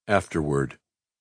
Afterward.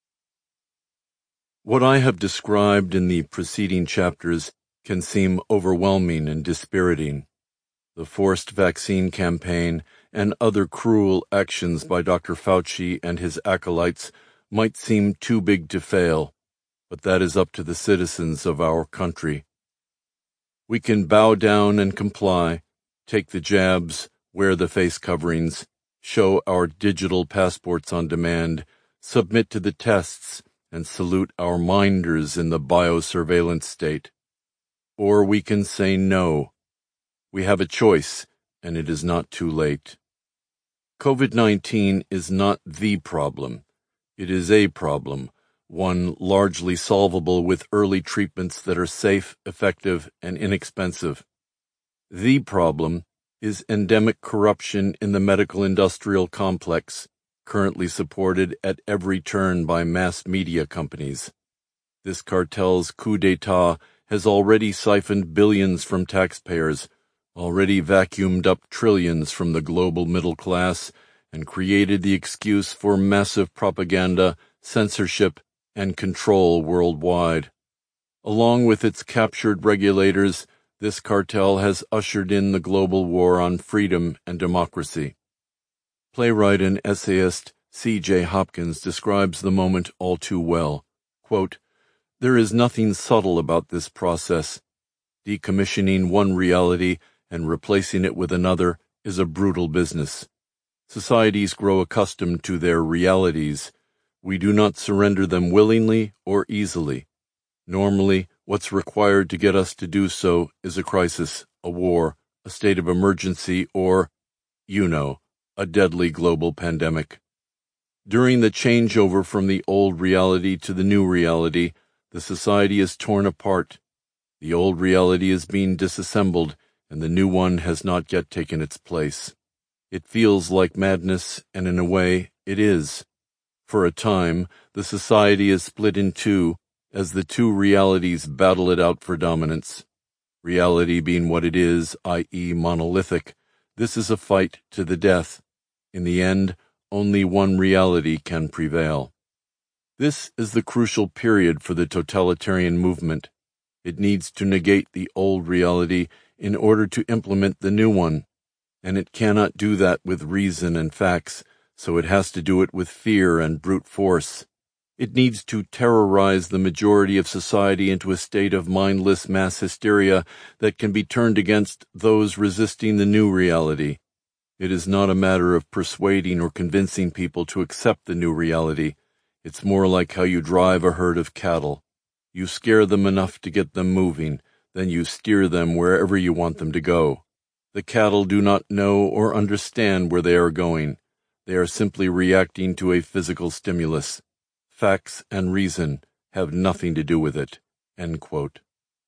What I have described in the preceding chapters can seem overwhelming and dispiriting. The forced vaccine campaign and other cruel actions by Dr. Fauci and his acolytes might seem too big to fail, but that is up to the citizens of our country. We can bow down and comply, take the jabs, wear the face coverings, show our digital passports on demand, submit to the tests, and salute our minders in the biosurveillance state. Or we can say no. We have a choice, and it is not too late. COVID-19 is not the problem. It is a problem, one largely solvable with early treatments that are safe, effective, and inexpensive. The problem is endemic corruption in the medical-industrial complex, currently supported at every turn by mass media companies. This cartel's coup d'etat has already siphoned billions from taxpayers, already vacuumed up trillions from the global middle class, and created the excuse for massive propaganda, censorship, and control worldwide. Along with its captured regulators, this cartel has ushered in the global war on freedom and democracy. Playwright and essayist C.J. Hopkins describes the moment all too well. Quote, "There is nothing subtle about this process. Decommissioning one reality and replacing it with another is a brutal business. Societies grow accustomed to their realities. We do not surrender them willingly or easily. Normally, what's required to get us to do so is a crisis, a war, a state of emergency, or, a deadly global pandemic. During the changeover from the old reality to the new reality, the society is torn apart. The old reality is being disassembled, and the new one has not yet taken its place. It feels like madness, and in a way, it is. For a time, the society is split in two, as the two realities battle it out for dominance. Reality being what it is, i.e. monolithic, this is a fight to the death. In the end, only one reality can prevail. This is the crucial period for the totalitarian movement. It needs to negate the old reality in order to implement the new one, and it cannot do that with reason and facts, so it has to do it with fear and brute force. It needs to terrorize the majority of society into a state of mindless mass hysteria that can be turned against those resisting the new reality. It is not a matter of persuading or convincing people to accept the new reality. It's more like how you drive a herd of cattle. You scare them enough to get them moving, then you steer them wherever you want them to go. The cattle do not know or understand where they are going. They are simply reacting to a physical stimulus. Facts and reason have nothing to do with it." End quote.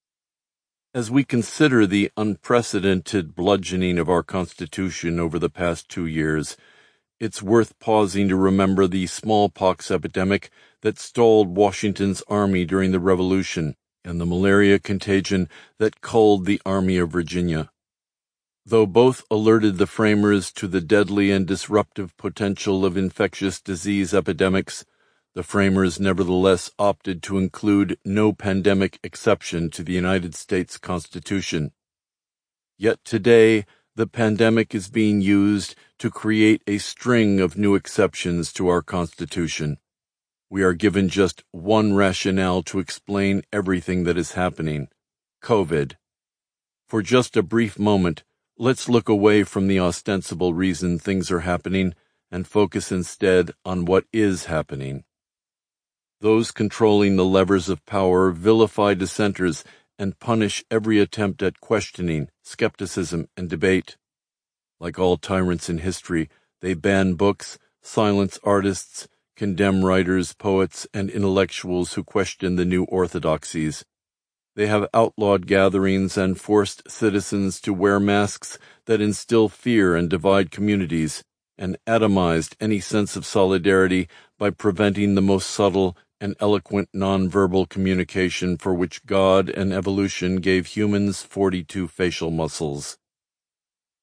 As we consider the unprecedented bludgeoning of our Constitution over the past 2 years, it's worth pausing to remember the smallpox epidemic that stalled Washington's army during the Revolution and the malaria contagion that culled the Army of Virginia. Though both alerted the framers to the deadly and disruptive potential of infectious disease epidemics, the framers nevertheless opted to include no pandemic exception to the United States Constitution. Yet today, the pandemic is being used to create a string of new exceptions to our Constitution. We are given just one rationale to explain everything that is happening: COVID. For just a brief moment, let's look away from the ostensible reason things are happening and focus instead on what is happening. Those controlling the levers of power vilify dissenters and punish every attempt at questioning, skepticism, and debate. Like all tyrants in history, they ban books, silence artists, condemn writers, poets, and intellectuals who question the new orthodoxies. They have outlawed gatherings and forced citizens to wear masks that instill fear and divide communities, and atomized any sense of solidarity by preventing the most subtle and eloquent nonverbal communication for which God and evolution gave humans 42 facial muscles.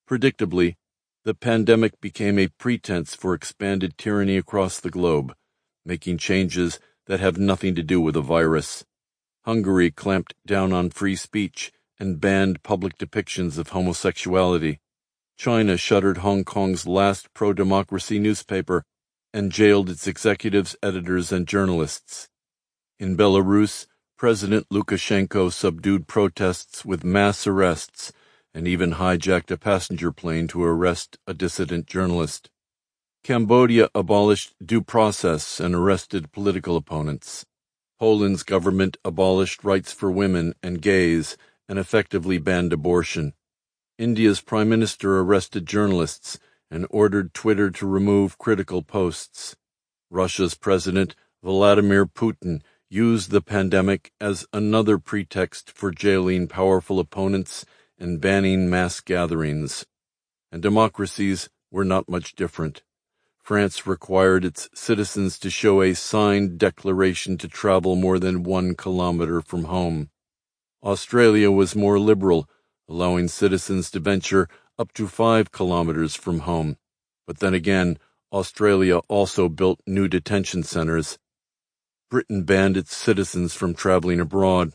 Predictably, the pandemic became a pretense for expanded tyranny across the globe, making changes that have nothing to do with the virus. Hungary clamped down on free speech and banned public depictions of homosexuality. China shuttered Hong Kong's last pro-democracy newspaper and jailed its executives, editors, and journalists. In Belarus, President Lukashenko subdued protests with mass arrests and even hijacked a passenger plane to arrest a dissident journalist. Cambodia abolished due process and arrested political opponents. Poland's government abolished rights for women and gays and effectively banned abortion. India's prime minister arrested journalists and ordered Twitter to remove critical posts. Russia's president, Vladimir Putin, used the pandemic as another pretext for jailing powerful opponents and banning mass gatherings. And democracies were not much different. France required its citizens to show a signed declaration to travel more than 1 kilometer from home. Australia was more liberal, allowing citizens to venture up to 5 kilometers from home. But then again, Australia also built new detention centers. Britain banned its citizens from traveling abroad.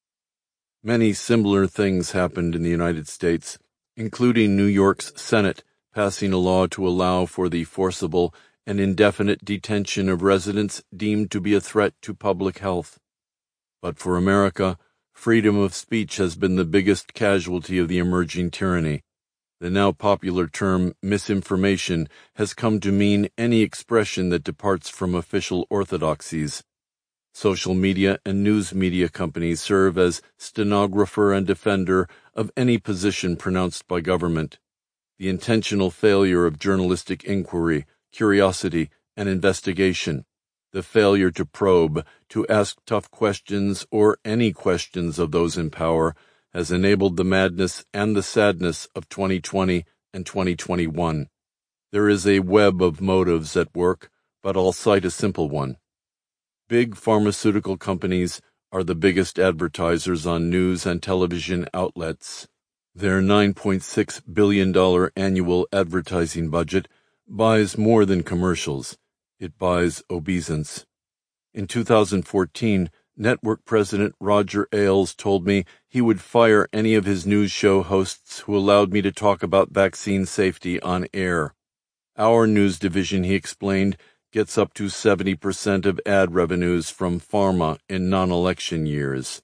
Many similar things happened in the United States, including New York's Senate passing a law to allow for the forcible and indefinite detention of residents deemed to be a threat to public health. But for America, freedom of speech has been the biggest casualty of the emerging tyranny. The now popular term misinformation has come to mean any expression that departs from official orthodoxies. Social media and news media companies serve as stenographer and defender of any position pronounced by government. The intentional failure of journalistic inquiry, curiosity, and investigation, the failure to probe, to ask tough questions or any questions of those in power, has enabled the madness and the sadness of 2020 and 2021. There is a web of motives at work, but I'll cite a simple one. Big pharmaceutical companies are the biggest advertisers on news and television outlets. Their $9.6 billion annual advertising budget buys more than commercials. It buys obeisance. In 2014, network president Roger Ailes told me he would fire any of his news show hosts who allowed me to talk about vaccine safety on air. Our news division, he explained, gets up to 70% of ad revenues from pharma in non-election years.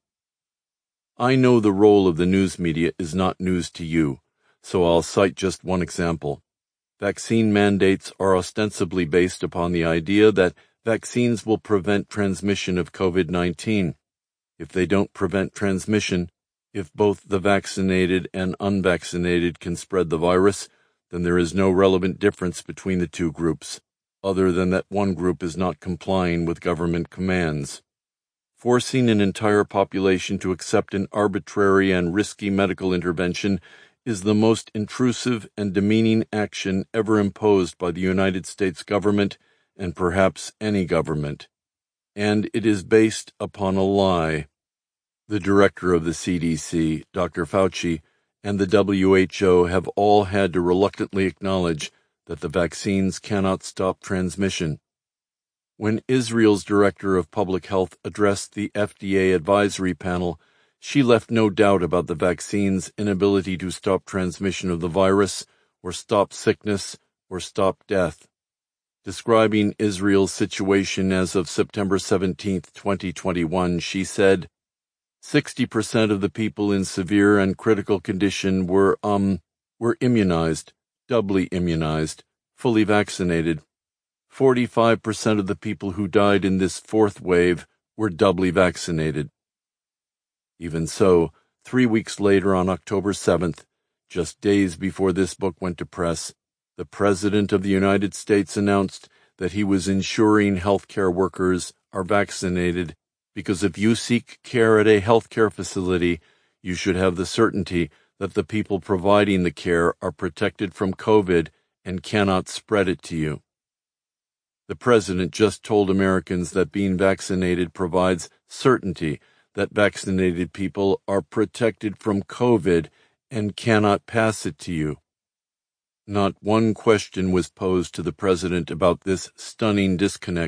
I know the role of the news media is not news to you, so I'll cite just one example. Vaccine mandates are ostensibly based upon the idea that vaccines will prevent transmission of COVID-19. If they don't prevent transmission, if both the vaccinated and unvaccinated can spread the virus, then there is no relevant difference between the two groups, other than that one group is not complying with government commands. Forcing an entire population to accept an arbitrary and risky medical intervention is the most intrusive and demeaning action ever imposed by the United States government and perhaps any government. And it is based upon a lie. The director of the CDC, Dr. Fauci, and the WHO have all had to reluctantly acknowledge that the vaccines cannot stop transmission. When Israel's director of public health addressed the FDA advisory panel, she left no doubt about the vaccine's inability to stop transmission of the virus, or stop sickness, or stop death. Describing Israel's situation as of September 17, 2021, she said, 60% of the people in severe and critical condition were immunized, doubly immunized, fully vaccinated. 45% of the people who died in this fourth wave were doubly vaccinated. Even so, 3 weeks later on October 7th, just days before this book went to press, the President of the United States announced that he was ensuring healthcare workers are vaccinated because if you seek care at a healthcare facility, you should have the certainty that the people providing the care are protected from COVID and cannot spread it to you. The President just told Americans that being vaccinated provides certainty that vaccinated people are protected from COVID and cannot pass it to you. Not one question was posed to the President about this stunning disconnect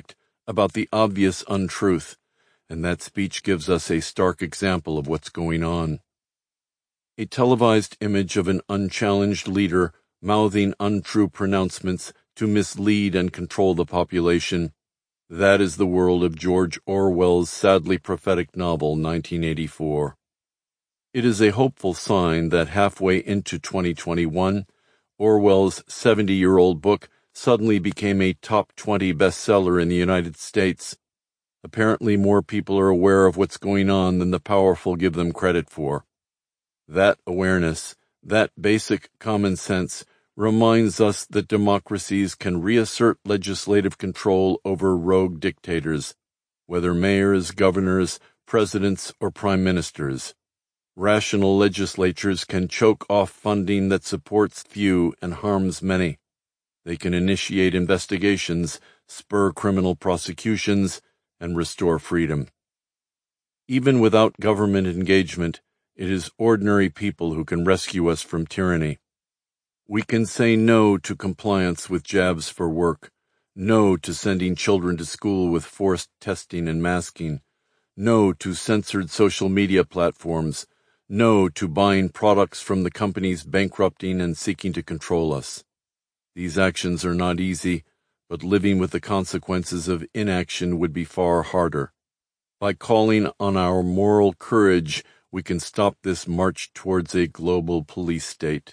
about the obvious untruth, and that speech gives us a stark example of what's going on. A televised image of an unchallenged leader mouthing untrue pronouncements to mislead and control the population. That is the world of George Orwell's sadly prophetic novel, 1984. It is a hopeful sign that halfway into 2021, Orwell's 70-year-old book suddenly became a top 20 bestseller in the United States. Apparently more people are aware of what's going on than the powerful give them credit for. That awareness, that basic common sense, reminds us that democracies can reassert legislative control over rogue dictators, whether mayors, governors, presidents, or prime ministers. Rational legislatures can choke off funding that supports few and harms many. They can initiate investigations, spur criminal prosecutions, and restore freedom. Even without government engagement, it is ordinary people who can rescue us from tyranny. We can say no to compliance with jabs for work, no to sending children to school with forced testing and masking, no to censored social media platforms, no to buying products from the companies bankrupting and seeking to control us. These actions are not easy, but living with the consequences of inaction would be far harder. By calling on our moral courage, we can stop this march towards a global police state.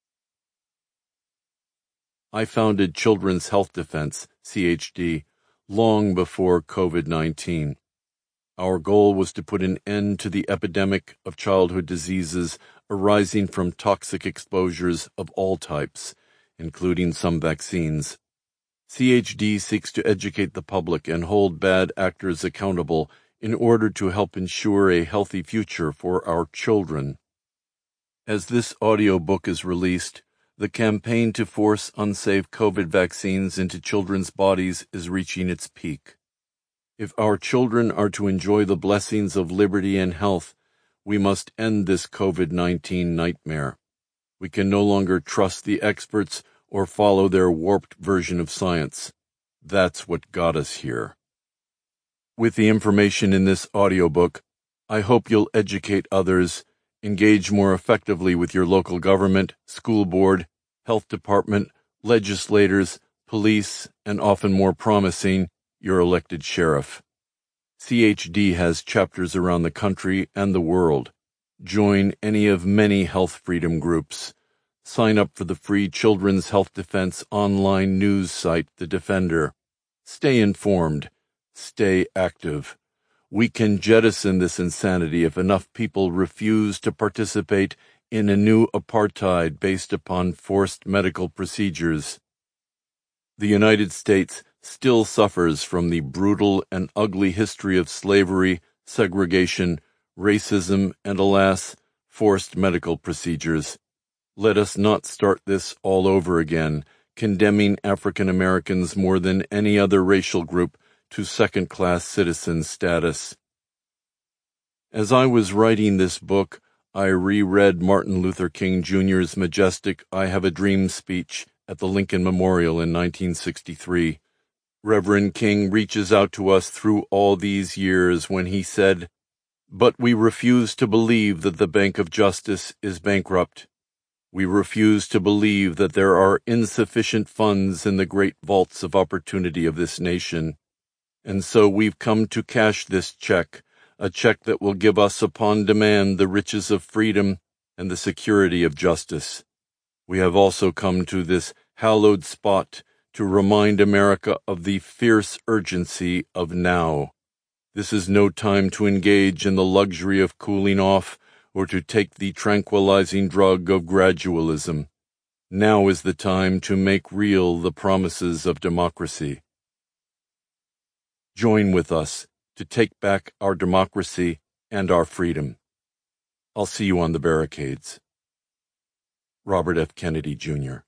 I founded Children's Health Defense, CHD, long before COVID-19. Our goal was to put an end to the epidemic of childhood diseases arising from toxic exposures of all types, including some vaccines. CHD seeks to educate the public and hold bad actors accountable in order to help ensure a healthy future for our children. As this audiobook is released, the campaign to force unsafe COVID vaccines into children's bodies is reaching its peak. If our children are to enjoy the blessings of liberty and health, we must end this COVID-19 nightmare. We can no longer trust the experts or follow their warped version of science. That's what got us here. With the information in this audiobook, I hope you'll educate others, engage more effectively with your local government, school board, health department, legislators, police, and often more promising, your elected sheriff. CHD has chapters around the country and the world. Join any of many health freedom groups. Sign up for the free Children's Health Defense online news site, The Defender. Stay informed. Stay active. We can jettison this insanity if enough people refuse to participate in a new apartheid based upon forced medical procedures. The United States still suffers from the brutal and ugly history of slavery, segregation, racism, and, alas, forced medical procedures. Let us not start this all over again, condemning African Americans more than any other racial group to second-class citizen status. As I was writing this book, I reread Martin Luther King Jr.'s majestic I Have a Dream speech at the Lincoln Memorial in 1963. Reverend King reaches out to us through all these years when he said, "But we refuse to believe that the Bank of Justice is bankrupt. We refuse to believe that there are insufficient funds in the great vaults of opportunity of this nation. And so we've come to cash this check, a check that will give us upon demand the riches of freedom and the security of justice. We have also come to this hallowed spot to remind America of the fierce urgency of now. This is no time to engage in the luxury of cooling off or to take the tranquilizing drug of gradualism. Now is the time to make real the promises of democracy. Join with us to take back our democracy and our freedom. I'll see you on the barricades." Robert F. Kennedy, Jr.